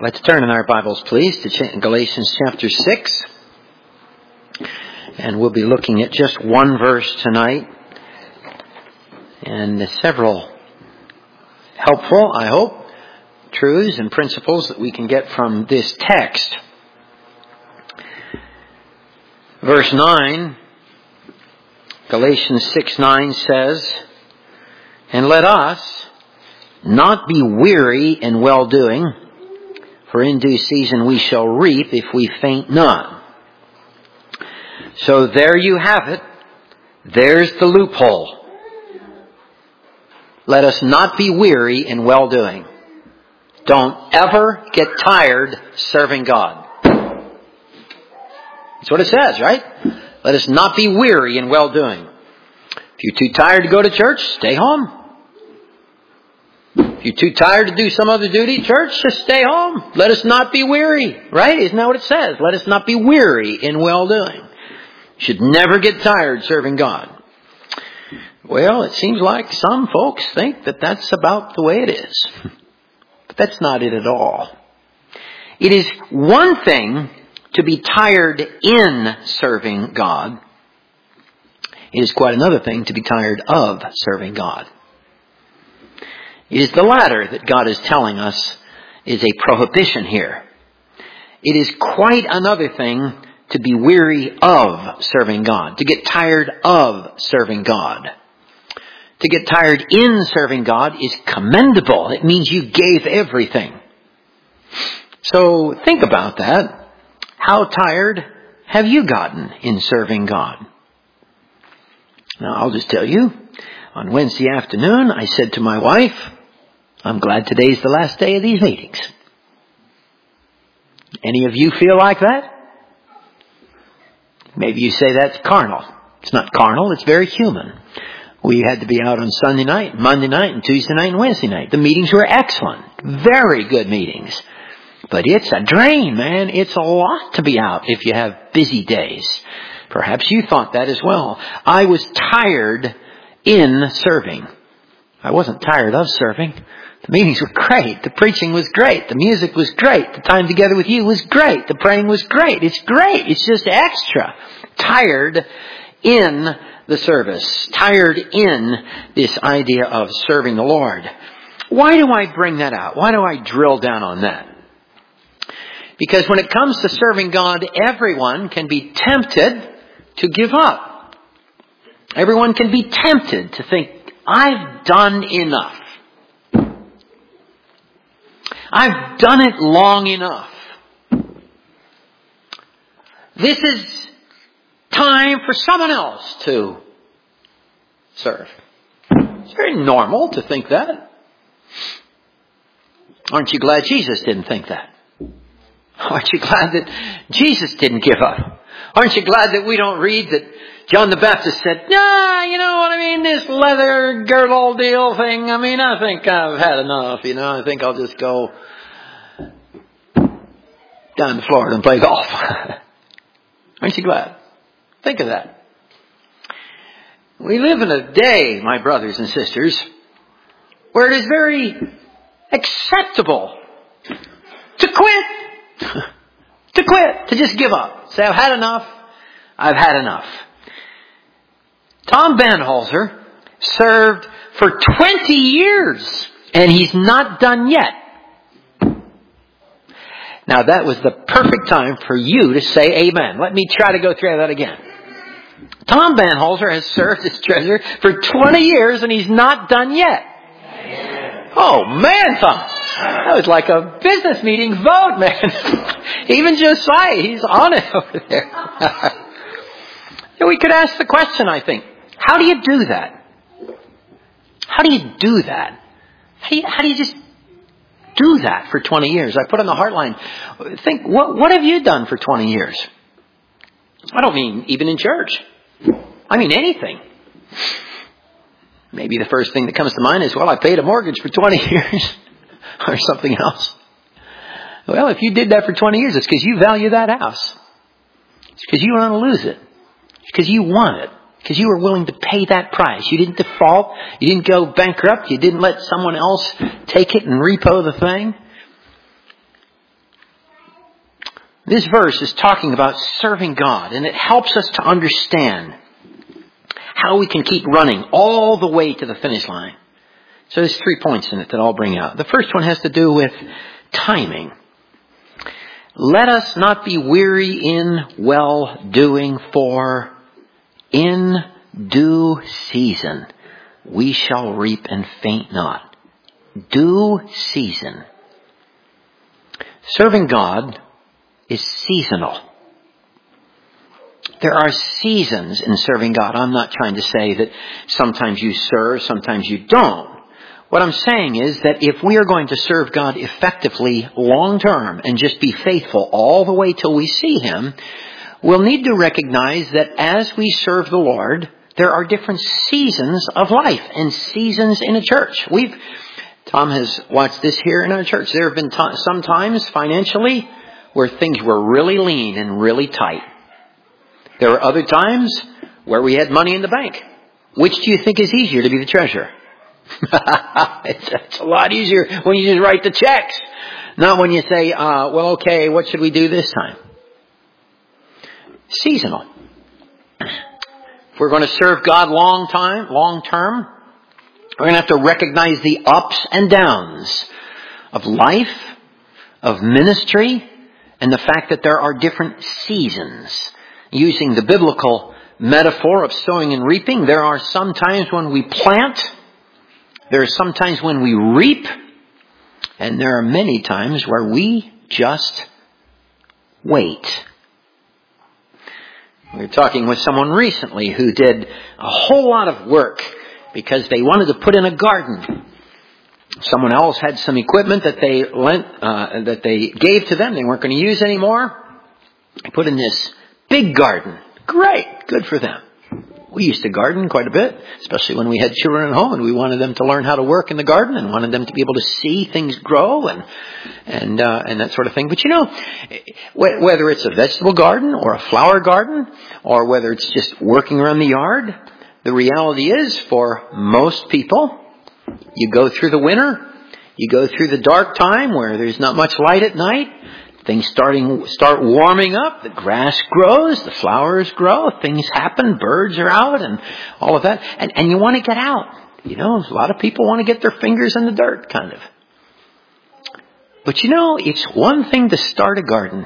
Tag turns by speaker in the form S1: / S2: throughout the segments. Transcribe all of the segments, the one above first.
S1: Let's turn in our Bibles, please, to Galatians chapter 6. And we'll be looking at just one verse tonight. And several helpful, I hope, truths and principles that we can get from this text. Verse 9, Galatians 6:9 says, "And let us not be weary in well-doing, for in due season we shall reap if we faint not." So there you have it. There's the loophole. Let us not be weary in well-doing. Don't ever get tired serving God. That's what it says, right? Let us not be weary in well-doing. If you're too tired to go to church, stay home. If you're too tired to do some other duty at church, just stay home. Let us not be weary, right? Isn't that what it says? Let us not be weary in well-doing. You should never get tired serving God. Well, it seems like some folks think that that's about the way it is. But that's not it at all. It is one thing to be tired in serving God. It is quite another thing to be tired of serving God. It is the latter that God is telling us is a prohibition here. It is quite another thing to be weary of serving God, to get tired of serving God. To get tired in serving God is commendable. It means you gave everything. So think about that. How tired have you gotten in serving God? Now, I'll just tell you, on Wednesday afternoon, I said to my wife, I'm glad today's the last day of these meetings. Any of you feel like that? Maybe you say that's carnal. It's not carnal, it's very human. We had to be out on Sunday night, Monday night, and Tuesday night, and Wednesday night. The meetings were excellent. Very good meetings. But it's a drain, man. It's a lot to be out if you have busy days. Perhaps you thought that as well. I was tired in serving. I wasn't tired of serving. The meetings were great. The preaching was great. The music was great. The time together with you was great. The praying was great. It's great. It's just extra. Tired in the service. Tired in this idea of serving the Lord. Why do I bring that out? Why do I drill down on that? Because when it comes to serving God, everyone can be tempted to give up. Everyone can be tempted to think, I've done enough. I've done it long enough. This is time for someone else to serve. It's very normal to think that. Aren't you glad Jesus didn't think that? Aren't you glad that Jesus didn't give up? Aren't you glad that we don't read that John the Baptist said, nah, you know what I mean, this leather girdle deal thing, I think I've had enough, I think I'll just go down to Florida and play golf. Aren't you glad? Think of that. We live in a day, my brothers and sisters, where it is very acceptable to quit. To just give up. Say, I've had enough. I've had enough. Tom Banholzer served for 20 years and he's not done yet. Now that was the perfect time for you to say amen. Let me try to go through that again. Tom Banholzer has served as treasurer for 20 years and he's not done yet. Amen. Oh man, Tom. That was like a business meeting vote, man. Even Josiah, he's on it over there. We could ask the question, I think. How do you do that? How do you do that? How do you just do that for 20 years? I put on the Heartline. Think, what have you done for 20 years? I don't mean even in church. I mean anything. Maybe the first thing that comes to mind is, well, I paid a mortgage for 20 years. Or something else. Well, if you did that for 20 years, it's because you value that house. It's because you don't want to lose it. It's because you want it. Because you were willing to pay that price. You didn't default. You didn't go bankrupt. You didn't let someone else take it and repo the thing. This verse is talking about serving God, and it helps us to understand how we can keep running all the way to the finish line. So there's 3 points in it that I'll bring out. The first one has to do with timing. Let us not be weary in well-doing, for in due season we shall reap and faint not. Due season. Serving God is seasonal. There are seasons in serving God. I'm not trying to say that sometimes you serve, sometimes you don't. What I'm saying is that if we are going to serve God effectively long term and just be faithful all the way till we see Him, we'll need to recognize that as we serve the Lord, there are different seasons of life and seasons in a church. Tom has watched this here in our church. There have been some times financially where things were really lean and really tight. There were other times where we had money in the bank. Which do you think is easier to be the treasurer? It's a lot easier when you just write the checks. Not when you say, well, okay, what should we do this time? Seasonal. If we're going to serve God long term, we're going to have to recognize the ups and downs of life, of ministry, and the fact that there are different seasons. Using the biblical metaphor of sowing and reaping, there are some times when we plant, there are some times when we reap, and there are many times where we just wait. We were talking with someone recently who did a whole lot of work because they wanted to put in a garden. Someone else had some equipment that they gave to them. They weren't going to use anymore. They put in this big garden. Great. Good for them. We used to garden quite a bit, especially when we had children at home and we wanted them to learn how to work in the garden and wanted them to be able to see things grow and that sort of thing. But you know, whether it's a vegetable garden or a flower garden or whether it's just working around the yard, the reality is for most people, you go through the winter, you go through the dark time where there's not much light at night. Things start warming up. The grass grows. The flowers grow. Things happen. Birds are out and all of that. And you want to get out. You know, a lot of people want to get their fingers in the dirt, kind of. But you know, it's one thing to start a garden.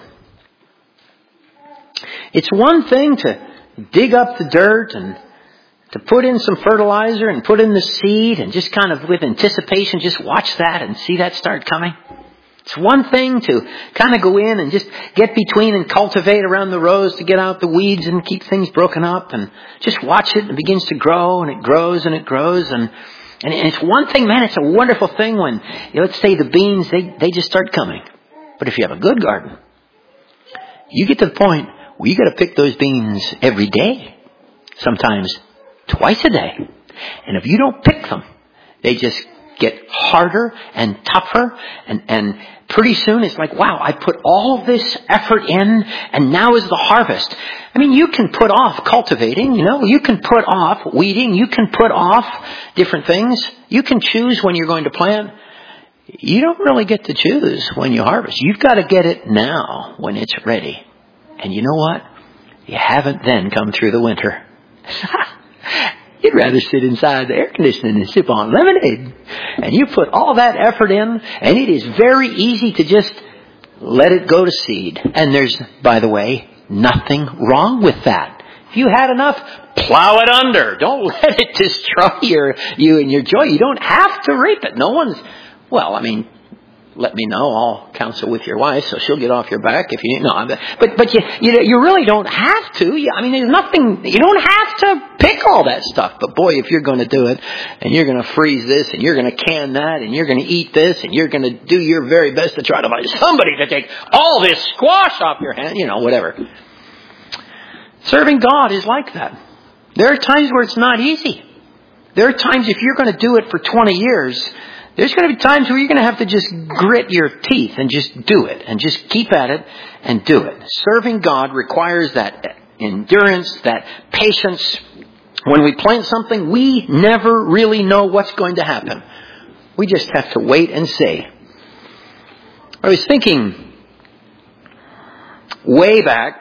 S1: It's one thing to dig up the dirt and to put in some fertilizer and put in the seed and just kind of with anticipation just watch that and see that start coming. It's one thing to kind of go in and just get between and cultivate around the rows to get out the weeds and keep things broken up and just watch it and it begins to grow and it grows and it grows and it's one thing, man, it's a wonderful thing when, let's say the beans, they just start coming. But if you have a good garden, you get to the point where you got to pick those beans every day, sometimes twice a day. And if you don't pick them, they just get harder and tougher and pretty soon it's like, wow, I put all this effort in and now is the harvest. I mean, you can put off cultivating, you can put off weeding, you can put off different things. You can choose when you're going to plant. You don't really get to choose when you harvest. You've got to get it now when it's ready. And you know what? You haven't then come through the winter. You'd rather sit inside the air conditioning and sip on lemonade. And you put all that effort in, and it is very easy to just let it go to seed. And there's, by the way, nothing wrong with that. If you had enough, plow it under. Don't let it destroy you and your joy. You don't have to reap it. Let me know. I'll counsel with your wife, so she'll get off your back if you know. But you really don't have to. There's nothing. You don't have to pick all that stuff. But boy, if you're going to do it, and you're going to freeze this, and you're going to can that, and you're going to eat this, and you're going to do your very best to try to find somebody to take all this squash off your hand, whatever. Serving God is like that. There are times where it's not easy. There are times if you're going to do it for 20 years. There's going to be times where you're going to have to just grit your teeth and just do it and just keep at it and do it. Serving God requires that endurance, that patience. When we plant something, we never really know what's going to happen. We just have to wait and see. I was thinking way back,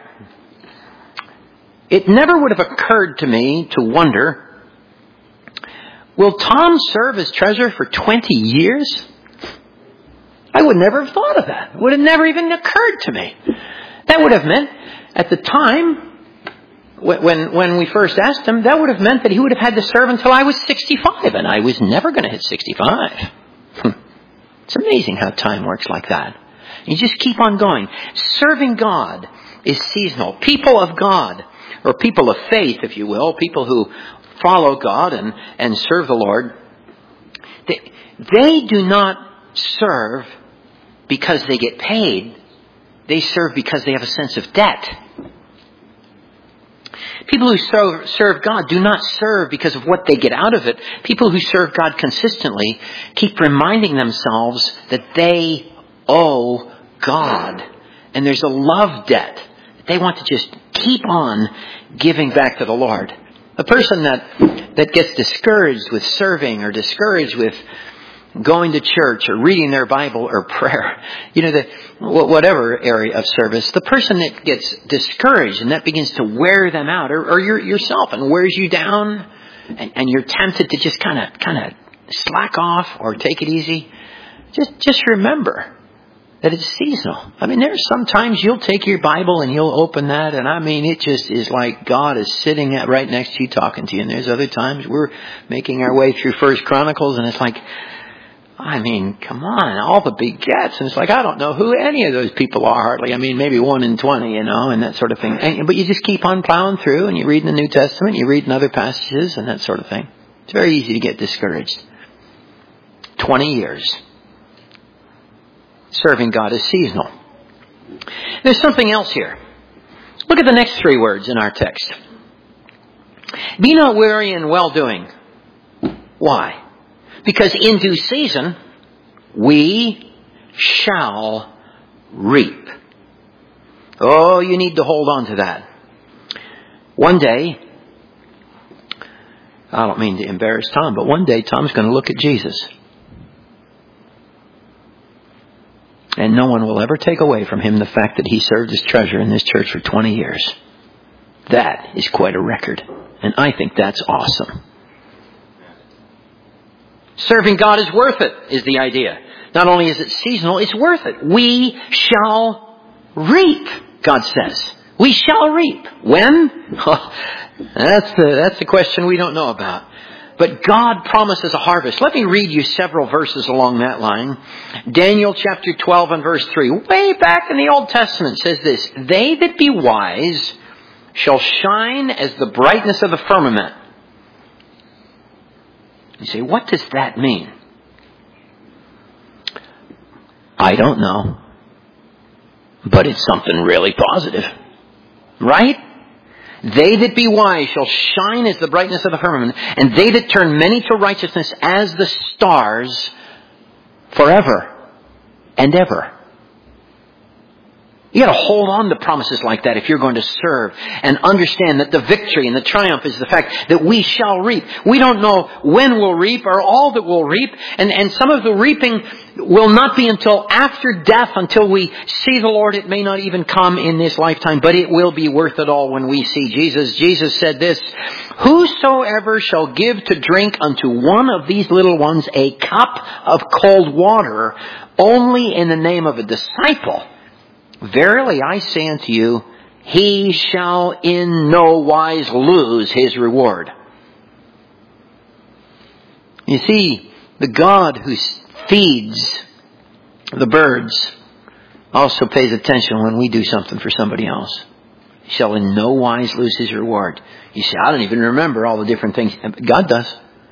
S1: it never would have occurred to me to wonder, will Tom serve as treasurer for 20 years? I would never have thought of that. It would have never even occurred to me. That would have meant, at the time, when we first asked him, that would have meant that he would have had to serve until I was 65, and I was never going to hit 65. It's amazing how time works like that. You just keep on going. Serving God is seasonal. People of God, or people of faith, if you will, people who follow God and serve the Lord, they do not serve because they get paid. They serve because they have a sense of debt. People who serve God do not serve because of what they get out of it. People who serve God consistently keep reminding themselves that they owe God. And there's a love debt. They want to just keep on giving back to the Lord. A person that gets discouraged with serving or discouraged with going to church or reading their Bible or prayer, whatever area of service, the person that gets discouraged and that begins to wear them out, or yourself, and wears you down, and you're tempted to just kind of slack off or take it easy, just remember that it's seasonal. I mean, there's sometimes you'll take your Bible and you'll open that, and I mean, it just is like God is sitting right next to you talking to you. And there's other times we're making our way through 1 Chronicles, and it's like, I mean, come on, all the begets. And it's like, I don't know who any of those people are hardly. I mean, maybe 1 in 20, and that sort of thing. But you just keep on plowing through, and you read in the New Testament, you read in other passages, and that sort of thing. It's very easy to get discouraged. 20 years. Serving God is seasonal. There's something else here. Look at the next 3 words in our text. Be not weary in well-doing. Why? Because in due season, we shall reap. Oh, you need to hold on to that. One day, I don't mean to embarrass Tom, but one day Tom's going to look at Jesus. And no one will ever take away from him the fact that he served as treasurer in this church for 20 years. That is quite a record. And I think that's awesome. Serving God is worth it, is the idea. Not only is it seasonal, it's worth it. We shall reap, God says. We shall reap. When? Oh, that's the question we don't know about. But God promises a harvest. Let me read you several verses along that line. Daniel chapter 12 and verse 3. Way back in the Old Testament says this. They that be wise shall shine as the brightness of the firmament. You say, what does that mean? I don't know. But it's something really positive. Right? They that be wise shall shine as the brightness of the firmament, and they that turn many to righteousness as the stars forever and ever. You got to hold on to promises like that if you're going to serve, and understand that the victory and the triumph is the fact that we shall reap. We don't know when we'll reap or all that we'll reap, and some of the reaping will not be until after death, until we see the Lord. It may not even come in this lifetime, but it will be worth it all when we see Jesus. Jesus said this, whosoever shall give to drink unto one of these little ones a cup of cold water, only in the name of a disciple, verily I say unto you, he shall in no wise lose his reward. You see, the God who feeds the birds also pays attention when we do something for somebody else. He shall in no wise lose his reward. You say, I don't even remember all the different things. God does.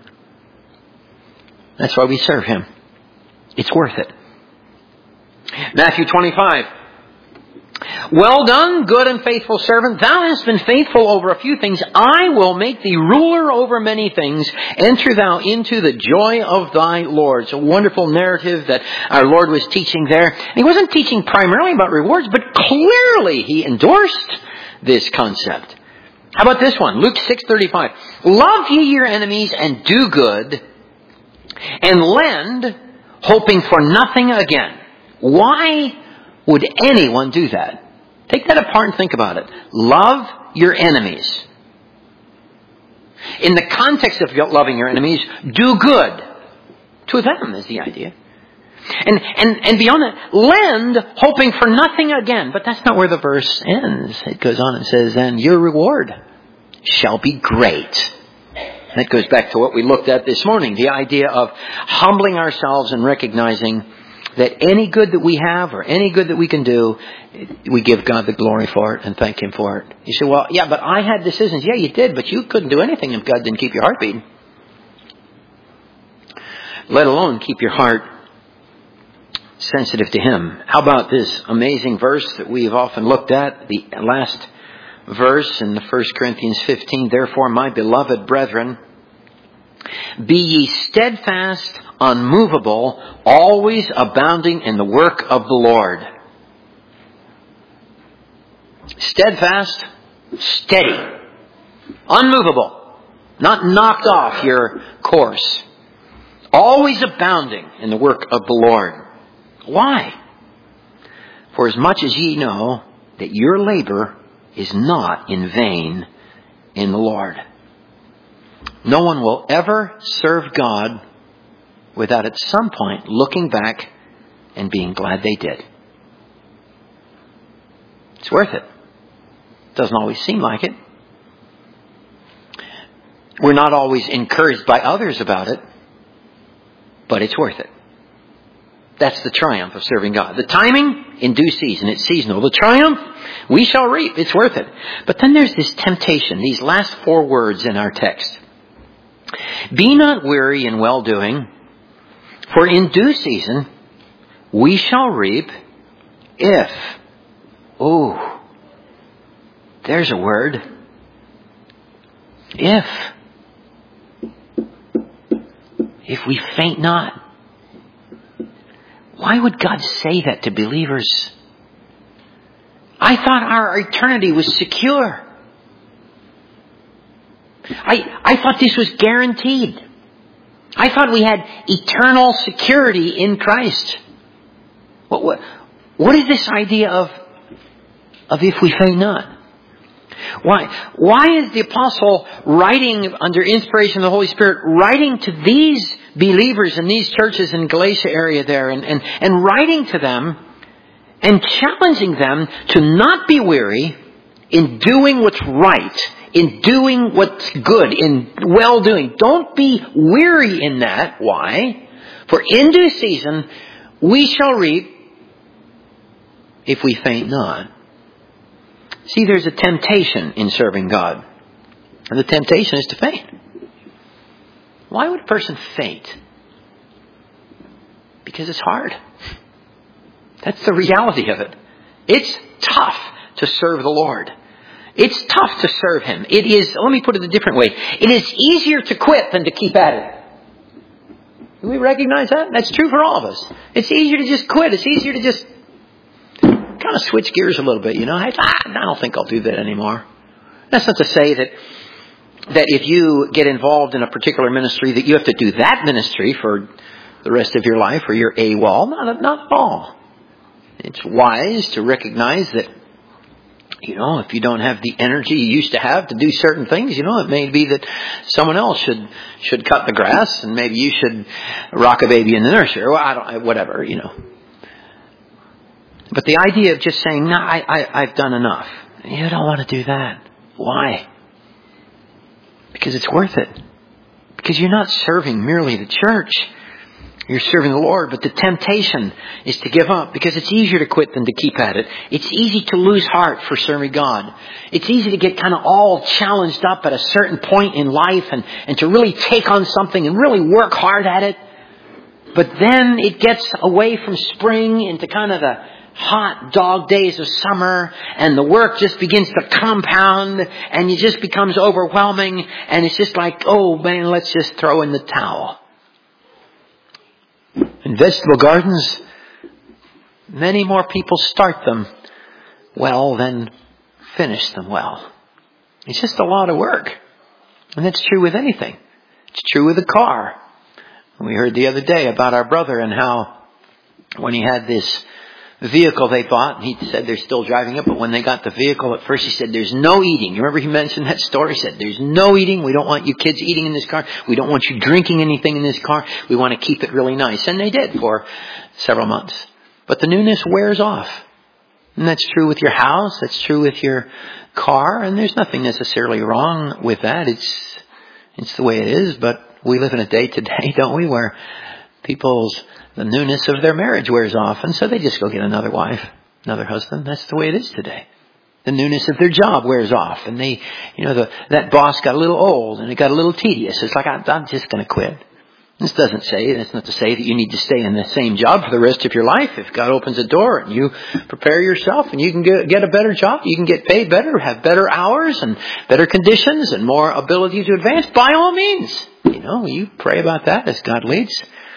S1: That's why we serve him. It's worth it. Matthew 25. Well done, good and faithful servant. Thou hast been faithful over a few things. I will make thee ruler over many things. Enter thou into the joy of thy Lord. It's a wonderful narrative that our Lord was teaching there. And he wasn't teaching primarily about rewards, but clearly he endorsed this concept. How about this one? Luke 6:35. Love ye your enemies and do good and lend, hoping for nothing again. Why would anyone do that? Take that apart and think about it. Love your enemies. In the context of loving your enemies, do good to them is the idea. And beyond that, lend, hoping for nothing again. But that's not where the verse ends. It goes on and says, and your reward shall be great. That goes back to what we looked at this morning. The idea of humbling ourselves and recognizing that any good that we have or any good that we can do, we give God the glory for it and thank Him for it. You say, well, yeah, but I had decisions. Yeah, you did, but you couldn't do anything if God didn't keep your heart beating. Let alone keep your heart sensitive to Him. How about this amazing verse that we've often looked at, the last verse in 1 Corinthians 15, therefore, my beloved brethren, be ye steadfast, unmovable, always abounding in the work of the Lord. Steadfast, steady, unmovable, not knocked off your course. Always abounding in the work of the Lord. Why? For as much as ye know that your labor is not in vain in the Lord. No one will ever serve God without at some point looking back and being glad they did. It's worth it. Doesn't always seem like it. We're not always encouraged by others about it, but it's worth it. That's the triumph of serving God. The timing, in due season. It's seasonal. The triumph, we shall reap. It's worth it. But then there's this temptation, these last 4 words in our text. Be not weary in well-doing, for in due season we shall reap if, there's a word, if we faint not. Why would God say that to believers? I thought our eternity was secure. I thought this was guaranteed. I thought we had eternal security in Christ. What is this idea of if we faint not? Why is the apostle writing under inspiration of the Holy Spirit, writing to these believers in these churches in Galatia area there and writing to them and challenging them to not be weary in doing what's right, in doing what's good, in well-doing. Don't be weary in that. Why? For in due season we shall reap if we faint not. See, there's a temptation in serving God. And the temptation is to faint. Why would a person faint? Because it's hard. That's the reality of it. It's tough to serve the Lord. It's tough to serve Him. It is, let me put it a different way. It is easier to quit than to keep at it. Do we recognize that? That's true for all of us. It's easier to just quit. It's easier to just kind of switch gears a little bit, you know. I don't think I'll do that anymore. That's not to say that if you get involved in a particular ministry that you have to do that ministry for the rest of your life or you're AWOL. Not at all. It's wise to recognize that, you know, if you don't have the energy you used to have to do certain things, you know, it may be that someone else should cut the grass and maybe you should rock a baby in the nursery or whatever, you know. But the idea of just saying, no, I've done enough. You don't want to do that. Why? Because it's worth it. Because you're not serving merely the church. You're serving the Lord. But the temptation is to give up because it's easier to quit than to keep at it. It's easy to lose heart for serving God. It's easy to get kind of all challenged up at a certain point in life and to really take on something and really work hard at it. But then it gets away from spring into kind of the hot dog days of summer, and the work just begins to compound, and it just becomes overwhelming, and it's just like, oh man, let's just throw in the towel. In vegetable gardens, many more people start them well than finish them well. It's just a lot of work. And that's true with anything. It's true with a car. We heard the other day about our brother and how when he had this vehicle they bought. And he said they're still driving it, but when they got the vehicle, at first he said, there's no eating. You remember he mentioned that story? He said, there's no eating. We don't want you kids eating in this car. We don't want you drinking anything in this car. We want to keep it really nice. And they did for several months. But the newness wears off. And that's true with your house. That's true with your car. And there's nothing necessarily wrong with that. It's the way it is. But we live in a day today, don't we, where the newness of their marriage wears off. And so they just go get another wife, another husband. That's the way it is today. The newness of their job wears off. And that boss got a little old and it got a little tedious. It's like, I'm just going to quit. This doesn't say, that's not to say that you need to stay in the same job for the rest of your life. If God opens a door and you prepare yourself and you can get a better job, you can get paid better, have better hours and better conditions and more ability to advance, by all means. You pray about that as God leads.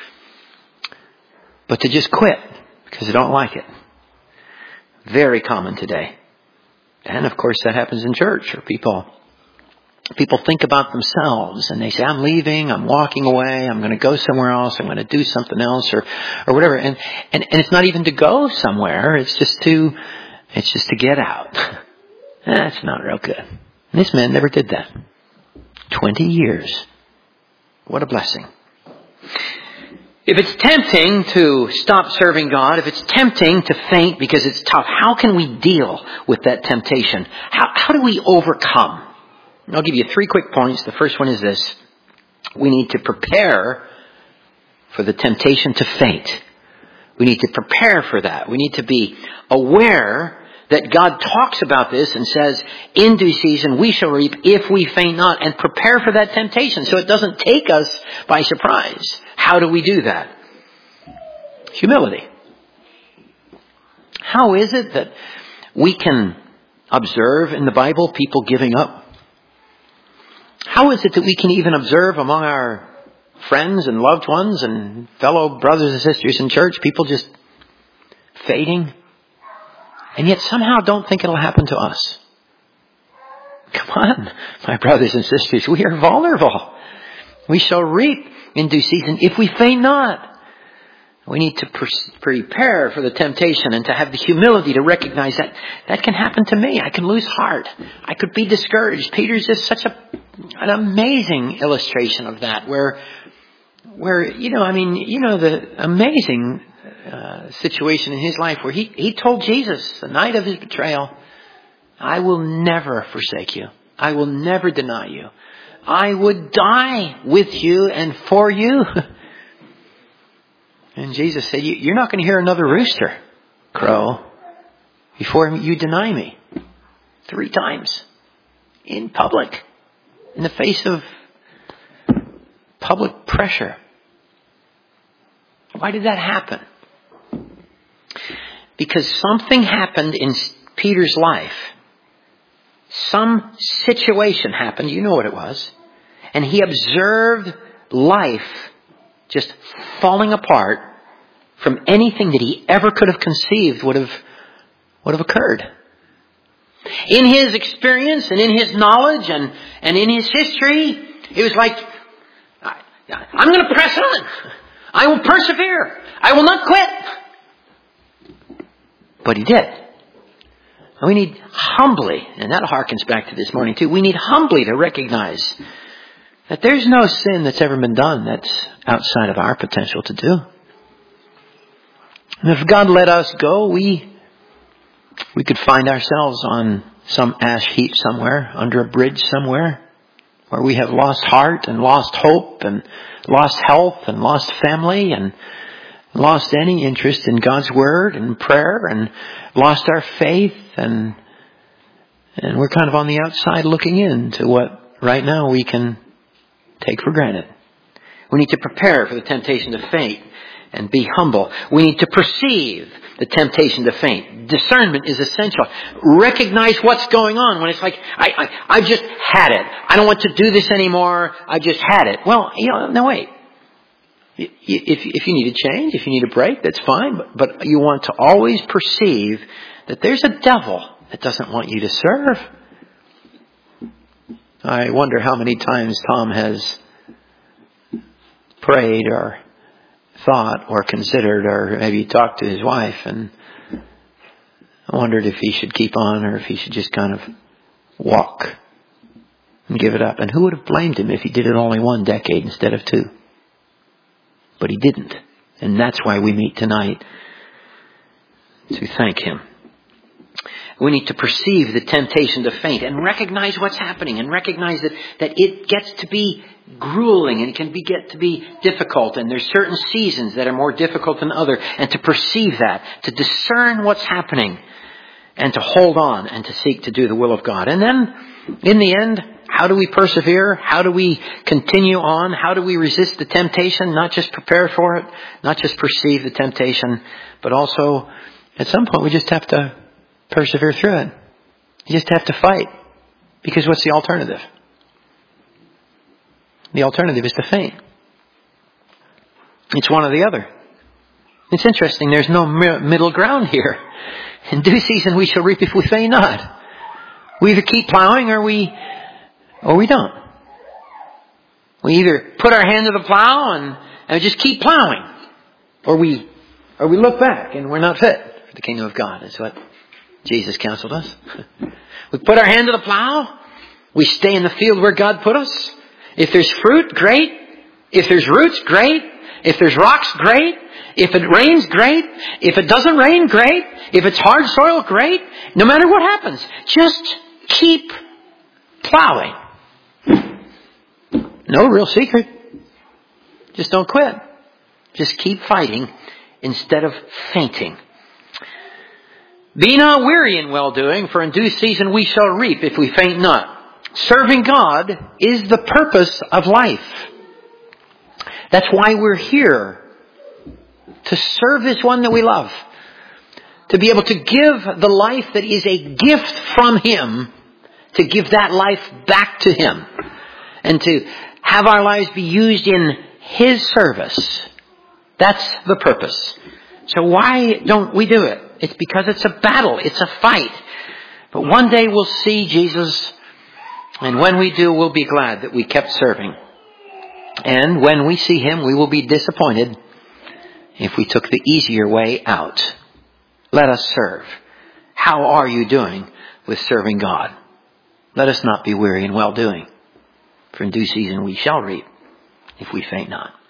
S1: But to just quit because you don't like it. Very common today. And of course that happens in church, or people think about themselves and they say, I'm leaving, I'm walking away, I'm going to go somewhere else, I'm going to do something else or whatever. And it's not even to go somewhere, it's just to get out. That's not real good. And this man never did that. 20 years. What a blessing. If it's tempting to stop serving God, if it's tempting to faint because it's tough, how can we deal with that temptation? How do we overcome? I'll give you 3 quick points. The first one is this. We need to prepare for the temptation to faint. We need to prepare for that. We need to be aware that God talks about this and says, in due season we shall reap if we faint not, and prepare for that temptation so it doesn't take us by surprise. How do we do that? Humility. How is it that we can observe in the Bible people giving up? How is it that we can even observe among our friends and loved ones and fellow brothers and sisters in church, people just fading, and yet somehow don't think it'll happen to us? Come on, my brothers and sisters, we are vulnerable. We shall reap in due season if we faint not. We need to prepare for the temptation and to have the humility to recognize that can happen to me. I can lose heart. I could be discouraged. Peter's just such an amazing illustration of that, where the amazing situation in his life where he told Jesus the night of his betrayal, I will never forsake you. I will never deny you. I would die with you and for you. And Jesus said, you're not going to hear another rooster crow before you deny me 3 times in public, in the face of public pressure. Why did that happen? Because something happened in Peter's life. Some situation happened, you know what it was. And he observed life just falling apart from anything that he ever could have conceived would have occurred. In his experience and in his knowledge and in his history, it was like, I'm going to press on. I will persevere. I will not quit. But he did. And we need humbly, and that harkens back to this morning too, we need humbly to recognize that there's no sin that's ever been done that's outside of our potential to do. And if God let us go, we could find ourselves on some ash heap somewhere, under a bridge somewhere, where we have lost heart and lost hope and lost health and lost family and lost any interest in God's Word and prayer and lost our faith and we're kind of on the outside looking in to what right now we can take for granted. We need to prepare for the temptation to faint and be humble. We need to perceive the temptation to faint. Discernment is essential. Recognize what's going on when it's like, I just had it. I don't want to do this anymore. I just had it. Well, no, wait. If you need a change, if you need a break, that's fine. But you want to always perceive that there's a devil that doesn't want you to serve. I wonder how many times Tom has prayed or thought or considered or maybe talked to his wife and I wondered if he should keep on or if he should just kind of walk and give it up. And who would have blamed him if he did it only 1 decade instead of 2? But he didn't. And that's why we meet tonight, to thank him. We need to perceive the temptation to faint and recognize what's happening and recognize that it gets to be grueling and it can get to be difficult, and there's certain seasons that are more difficult than others, and to perceive that, to discern what's happening, and to hold on and to seek to do the will of God. And then, in the end, how do we persevere? How do we continue on? How do we resist the temptation? Not just prepare for it, not just perceive the temptation, but also, at some point, we just have to persevere through it. You just have to fight. Because what's the alternative? The alternative is to faint. It's one or the other. It's interesting. There's no middle ground here. In due season we shall reap if we faint not. We either keep plowing or we don't. We either put our hand to the plow and just keep plowing. Or we look back and we're not fit for the kingdom of God. That's what Jesus counseled us. We put our hand to the plow. We stay in the field where God put us. If there's fruit, great. If there's roots, great. If there's rocks, great. If it rains, great. If it doesn't rain, great. If it's hard soil, great. No matter what happens, just keep plowing. No real secret. Just don't quit. Just keep fighting instead of fainting. Be not weary in well-doing, for in due season we shall reap if we faint not. Serving God is the purpose of life. That's why we're here. To serve this one that we love. To be able to give the life that is a gift from Him. To give that life back to Him. And to have our lives be used in His service. That's the purpose. So why don't we do it? It's because it's a battle. It's a fight. But one day we'll see Jesus. And when we do, we'll be glad that we kept serving. And when we see Him, we will be disappointed if we took the easier way out. Let us serve. How are you doing with serving God? Let us not be weary in well-doing. For in due season we shall reap if we faint not.